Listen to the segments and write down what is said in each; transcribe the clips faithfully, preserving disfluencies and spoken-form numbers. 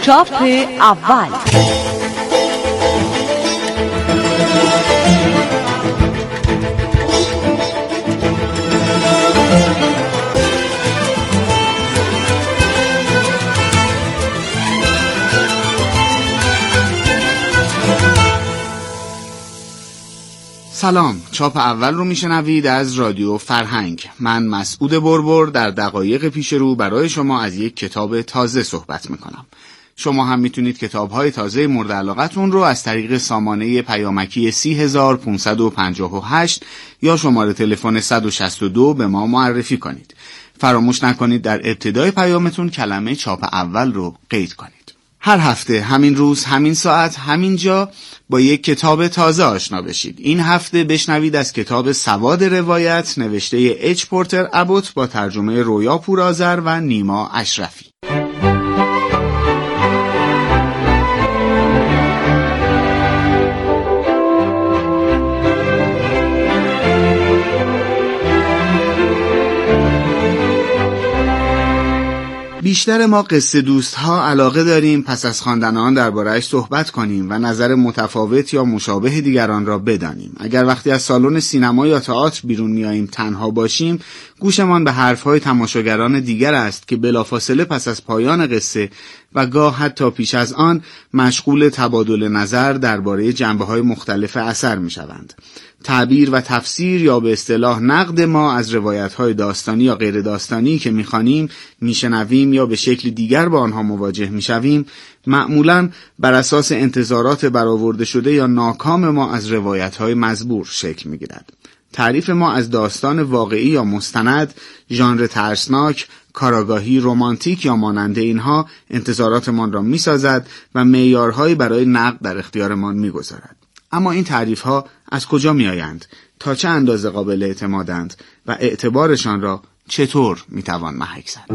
چاپ اول. سلام، چاپ اول رو میشنوید از رادیو فرهنگ. من مسعود بربر در دقایق پیش رو برای شما از یک کتاب تازه صحبت میکنم. شما هم میتونید کتاب‌های تازه مورد علاقتون رو از طریق سامانه پیامکی سی هزار پانصد و پنجاه و هشت یا شماره تلفن صد و شصت و دو به ما معرفی کنید. فراموش نکنید در ابتدای پیامتون کلمه چاپ اول رو قید کنید. هر هفته همین روز، همین ساعت، همین جا با یک کتاب تازه آشنا بشید. این هفته بشنوید از کتاب سواد روایت نوشته اچ پورتر ابوت با ترجمه رویا پورآذر و نیما اشرفی. بیشتر ما قصه دوست ها علاقه داریم پس از خواندن آن درباره‌اش صحبت کنیم و نظر متفاوت یا مشابه دیگران را بدانیم. اگر وقتی از سالن سینما یا تئاتر بیرون میاییم تنها باشیم، گوشمان به حرفهای تماشاگران دیگر است که بلافاصله پس از پایان قصه و گاه حتی پیش از آن مشغول تبادل نظر درباره جنبه‌های مختلف اثر میشوند. تعبیر و تفسیر یا به اصطلاح نقد ما از روایت‌های داستانی یا غیر داستانی که می‌خوانیم، میشنویم یا به شکل دیگر با آنها مواجه میشویم، معمولاً بر اساس انتظارات برآورده شده یا ناکام ما از روایت‌های مزبور شکل می‌گیرد. تعریف ما از داستان واقعی یا مستند، ژانر ترسناک، کاراگاهی، رمانتیک یا مانند اینها انتظاراتمان را می‌سازد و معیارهایی برای نقد در اختیارمان می‌گذارد. اما این تعریف‌ها از کجا می‌آیند؟ تا چه اندازه قابل اعتمادند و اعتبارشان را چطور می‌توان محک زد؟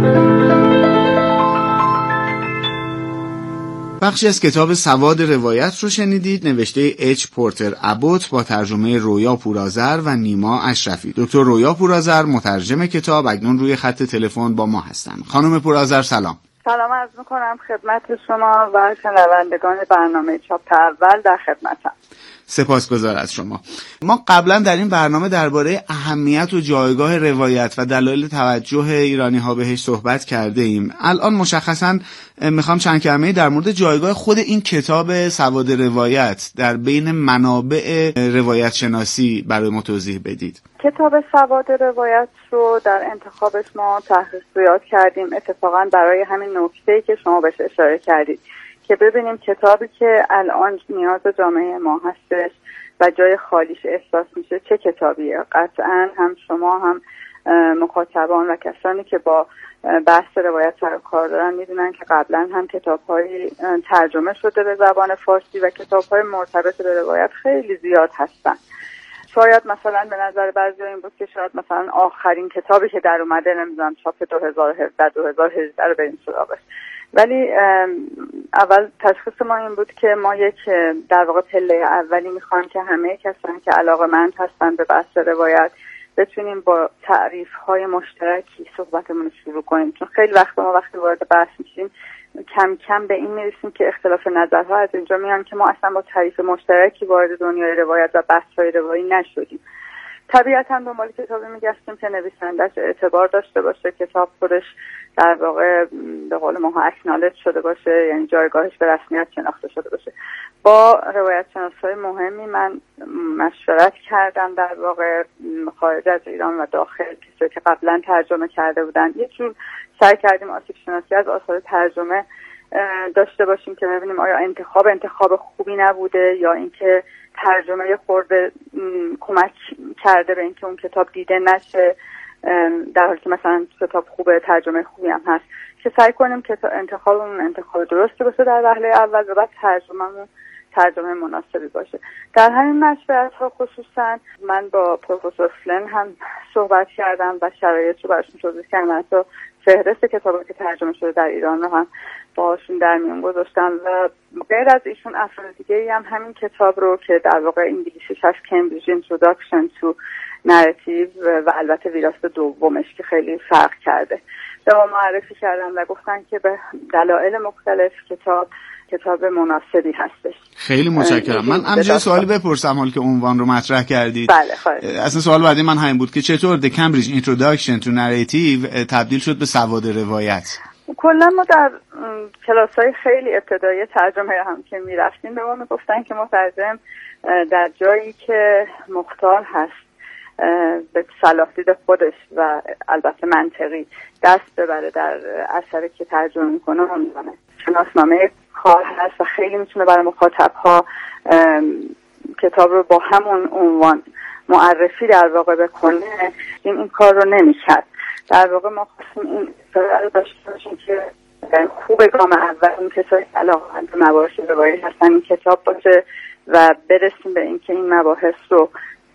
بخشی از کتاب سواد روایت رو شنیدید، نوشته اچ پورتر ابوت با ترجمه رویا پورآذر و نیما اشرفی. دکتر رویا پورآذر مترجم کتاب اکنون روی خط تلفن با ما هستند. خانم پورآذر سلام. سلام عرض می‌کنم خدمت شما و شنوندگان برنامه چاپ اول در خدمتم. سپاسگزار از شما. ما قبلا در این برنامه درباره اهمیت و جایگاه روایت و دلایل توجه ایرانی‌ها بهش صحبت کرده ایم. الان مشخصاً میخوام چند کلمه در مورد جایگاه خود این کتاب سواد روایت در بین منابع روایت شناسی برای ما توضیح بدید. کتاب سواد روایت رو در انتخابش ما تحقیقات کردیم اتفاقاً برای همین نکته‌ای که شما بهش اشاره کردید که ببینیم کتابی که الان نیاز جامعه ما هستش و جای خالیش احساس میشه چه کتابیه. قطعاً هم شما هم مخاطبان و کسانی که با بحث روایت سر و کار دارن میدونن که قبلا هم کتاب‌های ترجمه شده به زبان فارسی و کتاب‌های مرتبط به روایت خیلی زیاد هستن. شاید مثلا به نظر بعضی این بود که شاید مثلا آخرین کتابی که در اومده نمیدونم چاپ دو هزار و هفده دو هزار و هجده رو بریم سراغش. ولی اول تشخیص ما این بود که ما یک در واقع پله اولی میخوایم که همه کسانی که علاقه‌مند هستن به بحث روایت بتونیم با تعریف‌های مشترکی صحبتمون رو شروع کنیم، چون خیلی وقت ما وقتی وارد بحث میشیم کم کم به این میرسیم که اختلاف نظرها از اینجا میان که ما اصلا با تعریف مشترکی وارد دنیای روایت و بحث‌های روایی نشدیم. طبیعتاً دنبال کتابی میگشتیم که نویسنده‌اش اعتبار داشته باشه، کتاب خودش در واقع به قول ما اکنالج شده باشه، یعنی جایگاهش به رسمیت شناخته شده باشه. با روایت شناسای مهمی من مشورت کردم، در واقع خارج از ایران و داخل، کسایی که قبلا ترجمه کرده بودن. یه جور سعی کردیم آسیب شناسی از آثار ترجمه داشته باشیم که ببینیم آیا انتخاب انتخاب خوبی نبوده یا اینکه ترجمه خورده کمک کرده به اینکه اون کتاب دیده نشه، در حالی که مثلا کتاب خوبه ترجمه خوبی هم هست، که سعی کنیم که انتخابمون انتخاب درستی باشه در وهله اول و بعد ترجمه‌مون ترجمه مناسبی باشه. در همین مشورت ها خصوصا من با پروفسور فلن هم صحبت کردم و شرایط رو براشون توضیح کردم، حتی فهرست کتابی که ترجمه شده در ایران رو هم باهاشون در میون گذاشتم و غیر از ایشون افراد دیگه‌ای هم همین کتاب رو که در واقع انگلیسیش هست Cambridge Introduction to نراتیو و البته ویراست دومش که خیلی فرق کرده. به ما معرفی کردن و گفتن که به دلایل مختلف کتاب کتاب مناسبی هستش. خیلی متشکرم. من همینجوری سوالی بپرسم حال که عنوان رو مطرح کردید. بله خواهد. اصلا سوال بعدی من همین بود که چطور The Cambridge Introduction to Narrative تبدیل شد به سواد روایت؟ کلا ما در کلاس‌های خیلی ابتدایی ترجمه هم که می‌رفتیم به ما میگفتن که مترجم در جایی که مختار هست به صلاح دید خودش و البته منطقی دست ببره در اثری که ترجمه میکنه عنوانه شناسنامه کار هست و خیلی میتونه برای مخاطب‌ها کتاب رو با همون عنوان معرفی در واقع بکنه. این این کار رو نمی‌کرد. در واقع ما خواستیم این اصطلاح رو داشته باشیم که خوب گام اول اون کسایی که علاقه‌مند به مباحث روایی هستن این کتاب باشه و برسیم به اینکه این مباحث رو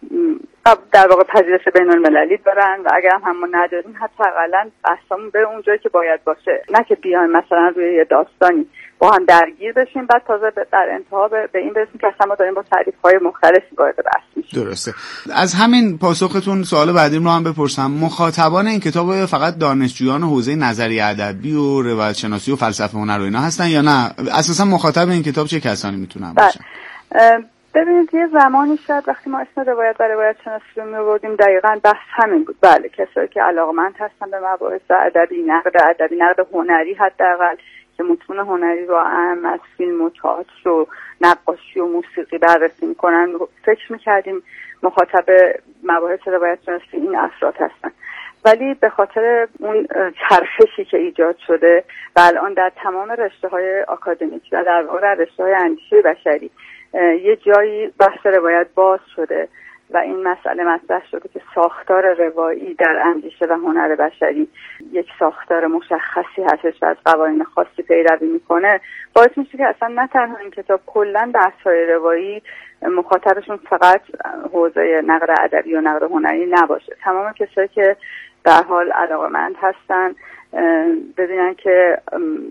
در واقع پذیرش بین المللی دارن و اگر هم همون نداریم حتی اقلا بحثمون به اون جایی که باید باشه، نه که بیایم مثلا روی یه داستانی با هم درگیر بشیم بعد تازه در انتها به این برسیم که اصلا ما داریم با تعریف‌های مختلفی وارد بحث میشیم. درسته. از همین پاسختون سوال بعدیم رو هم بپرسم. مخاطبان این کتاب فقط دانشجویان حوزه نظریه ادبی و روایت شناسی و فلسفه هنر و اینا هستن یا نه اساسا مخاطب این کتاب چه کسانی میتونن باشن؟ ببینید یه زمانی شاید وقتی ما اسم روایت و روایت شناسی رو می‌آوردیم دقیقاً بحث همین بود. بله کسایی که علاقه‌مند هستن به مباحث ادبی، نقد ادبی، نقد هنری حداقل که متون هنری رو هم از فیلم و تئاتر و نقاشی و موسیقی بررسی می‌کنن فکر می‌کردیم مخاطب مباحث روایت شناسی این افراد هستن. ولی به خاطر اون چرخشی که ایجاد شده و الان در تمام رشته‌های آکادمیک و در واقع رشته‌های اندیشه بشری یه جایی بحث روایت باز شده و این مسئله مطرح شده که ساختار روایی در اندیشه و هنر بشری یک ساختار مشخصی هستش و از قوانین خاصی پیروی میکنه، باعث میشه که اصلا نه تنها این کتاب کلا بحث‌های روایی مخاطبشون فقط حوزه نقد ادبی و نقد هنری نباشه. تمام کسایی که در حال علاقه‌مند هستن ببینن که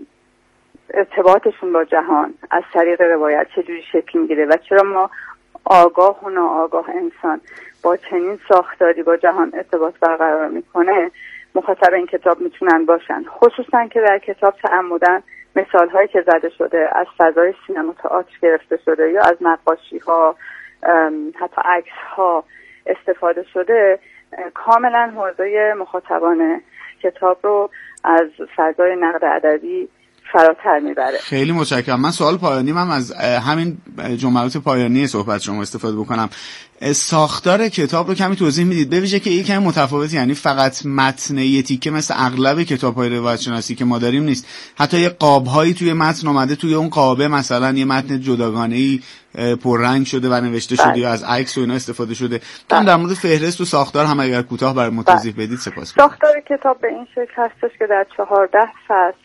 ارتباطشون با جهان از طریق روایت چجوری شکل میگیره و چرا ما آگاه و ناآگاه انسان با چنین ساختاری با جهان ارتباط برقرار میکنه مخاطب این کتاب میتونن باشن. خصوصا که در کتاب تعمدن مثال هایی که زده شده از فضای سینما تئاتر گرفته شده یا از نقاشی ها حتی عکس ها استفاده شده کاملا حوزه مخاطبان کتاب رو از فضای نقد ادبی فراتر میبره. خیلی متشکرم. من سوال پایانی من از همین جملات پایانی صحبت شما استفاده بکنم. ساختار کتاب رو کمی توضیح میدید؟ به ویژه که این کمی متفاوت، یعنی فقط متن یه تیکه مثل اغلب کتاب‌های روایت شناسی که ما داریم نیست، حتی یه قاب‌هایی توی متن اومده، توی اون قابه مثلا یه متن جداگانه‌ای پررنگ شده و نوشته شده بله. یا از عکس و اینا استفاده شده. تو در مورد فهرست و ساختار هم اگر کوتاه برای ما توضیح بدید سپاسگزارم. ساختار کتاب به این شکل هستش که در چهارده فصل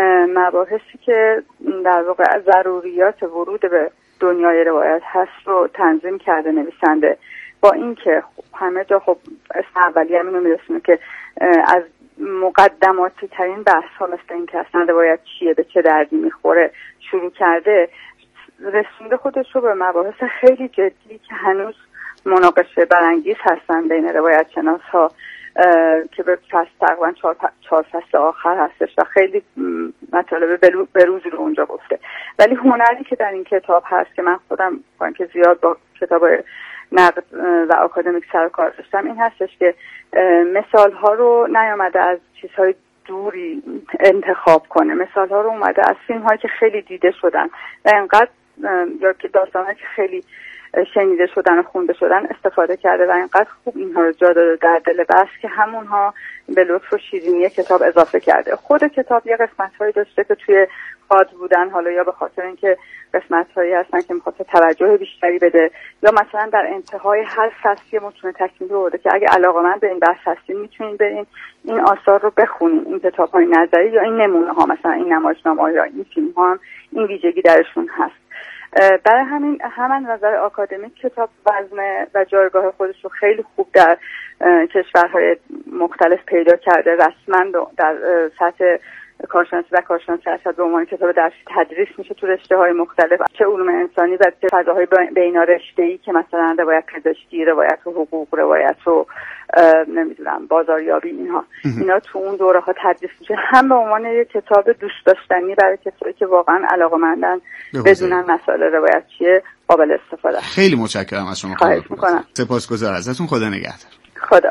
مباحثی که در واقع ضروریات ورود به دنیای روایت هست رو تنظیم کرده نویسنده، با اینکه همه جا خب اسم اولیه همین رو میرسونه که از مقدماتی ترین بحث ها مثل این که اصلا روایت چیه، به چه دردی میخوره شروع کرده، رسونده خودش رو به مباحث خیلی جدی که هنوز مناقشه برانگیز هستن بین روایت شناس ها که به فصل تقریبا چهار, چهار فصل آخر هستش و خیلی مطالب بروزی رو اونجا گفته. ولی هنری که در این کتاب هست که من خودم با اینکه زیاد با کتاب نقد و آکادمیک سر و کار داشتم این هستش که مثال ها رو نیامده از چیزهای دوری انتخاب کنه، مثال ها رو اومده از فیلم هایی که خیلی دیده شدن و اینقدر یا که داستان هایی که خیلی شنیده شدن و خونده شدن استفاده کرده و اینقدر خوب اینها رو جا داده در دل بحث که همونها به لطف و شیرینی کتاب اضافه کرده. خود کتاب یه قسمت هایی داشته که توی خاط بودن، حالا یا به خاطر اینکه قسمت هایی هستن که میخواد توجه بیشتری بده یا مثلا در انتهای هر فصل متون تکمیلی بوده که اگه علاقه‌مند به این بحث هستین میتونین برین این آثار رو بخونین، این کتاب های نظری یا این نمونه ها، مثلا این نمایشنامه یا این فیلم ها هم این ویژگی درشون هست. برای همین همان نظر آکادمیک کتاب وزن و جایگاه خودش رو خیلی خوب در کشورهای مختلف پیدا کرده، رسما در سطح کارشناسی و کارشناسی ارشد به عنوان کتاب درسی تدریس میشه تو رشته‌های مختلف، چه علوم انسانی و چه فضاهای بین‌رشته‌ای که مثلا روایت پزشکی، روایت و حقوق، روایت و نمیدونم بازاریابی، اینها اینا تو اون دوره ها تدریس میشه، هم به عنوان یک کتاب دوست داشتنی برای کسایی که واقعا علاقه‌مندن بدونن مسائل روایت چیه، قابل استفاده. خیلی متشکرم از شما. خواهش میکنم. سپاسگزار ازتون. خدا نگهدار. خدا.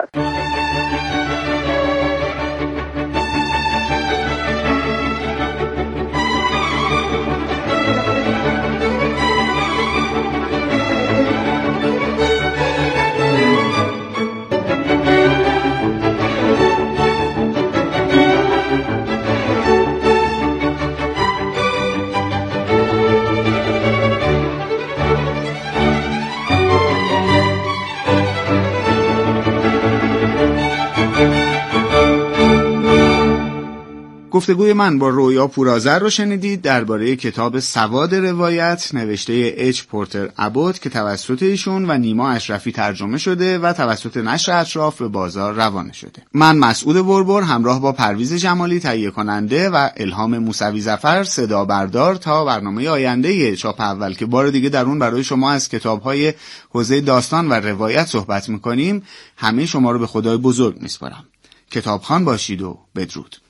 گفتگوی من با رویا پورآذر رو شنیدید درباره کتاب سواد روایت نوشته اچ پورتر ابوت که توسط ایشون و نیما اشرفی ترجمه شده و توسط نشر اطراف به بازار روانه شده. من مسعود بربر همراه با پرویز جمالی تهیه کننده و الهام موسوی ظفر صدا بردار تا برنامه آینده چاپ اول که بار دیگه در اون برای شما از کتاب‌های حوزه داستان و روایت صحبت می‌کنیم، همه شما رو به خدای بزرگ می‌سپارم. کتابخوان باشید و بدرود.